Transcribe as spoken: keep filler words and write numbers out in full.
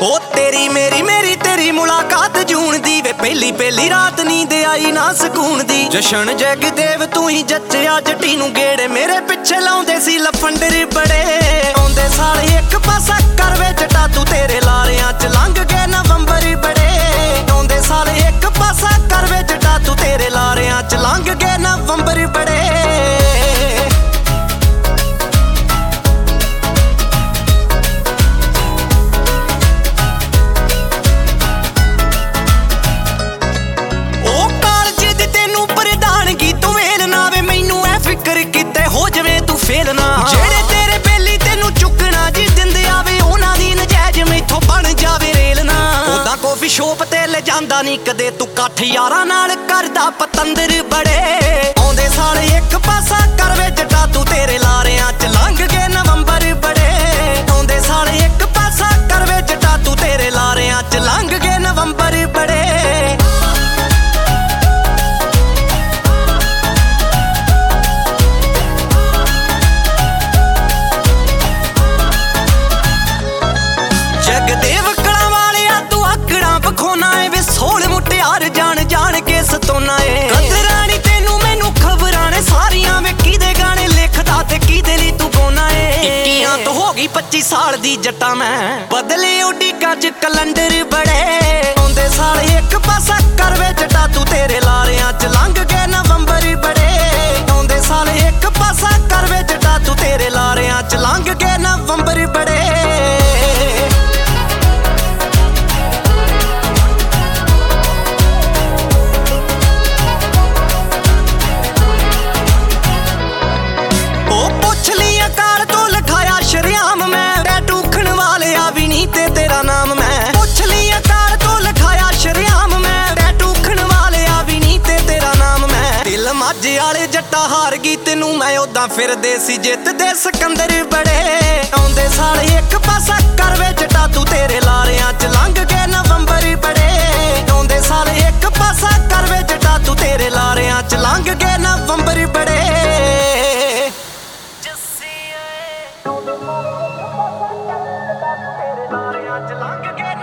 ओ तेरी मेरी मेरी तेरी मुलाकात जून दी वे पहली पहली रात नींद आई ना सकून दी। जशन जगदेव तू ही जच्चिया जट्टी नू गेड़े मेरे पिछे लाउंदे सी लफंडर बड़े। आउंदे साल एक पासा कर वे जटा तू तेरे लारियां च लंघ गए नवंबर बड़े। आउंदे साल एक पासा कर वे जटा तू तेरे लारियां च लंघ गए नवंबर बड़े। जेड़े तेरे बेली तेनू चुकना जी जिंद आवे उन्हां दी नजायज मैथों बन जावे रेल ना। ओदा कॉफी शॉप ते ले जांदा नी कदे तू कठ यारां नाल करदा पतंदर बड़े। आउंदे साल एक पासा कर वे जटा तू तेरे लारियां च लंघ गए नवंबर बड़े। आउंदे साल एक पासा कर वे जटा तू तेरे लारियां च लंघ गए नवंबर बड़े। जगदेव कड़ा वालिया तू आकड़ा बखोना है वे सोल मुटियार जान जान के सतोना है। कदरानी तेनू मैनू खबरां ने सारियां वे किदे गाने लिखदा ते किदे लई तू गाना है। इक्कियां तो हो गई पच्ची साल दी जट्टा मैं बदले उडी गज कलंडर बड़े। आउंदे साल एक पासा कर वे जटा तू तेरे लारियां च लंघ गए नवंबर बड़े। आउंदे साल एक पासा कर वे जटा तू तेरे लारियां च लंघ गए नवंबर बड़े। तेरा नाम मैं पुछ लिया कार तो लिखाया शरियाम मैं टैटू खण वाले आ भी नी ते तेरा नाम मैं। दिल माझे आले जट्टा हार गई तेनू मैं ओदा फिरदे सी जित दे सिकंदर बड़े। आउंदे साल एक पासा कर वे जटा तू तेरे लारियां च लंघ गए नवंबर बड़े। आउंदे साल एक पासा कर वे जटा तू तेरे लारियां च लंघ गए नवंबर बड़े। तेरे लारियां च लंघ गए